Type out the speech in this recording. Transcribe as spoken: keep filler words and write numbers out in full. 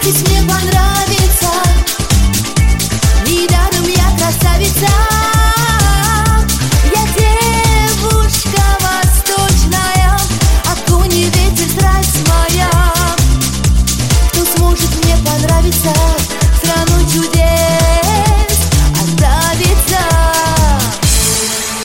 Постарайтесь мне понравиться, недаром я красавица. Я девушка восточная, огонь и ветер, страсть моя. Кто сможет мне понравиться в страну чудес?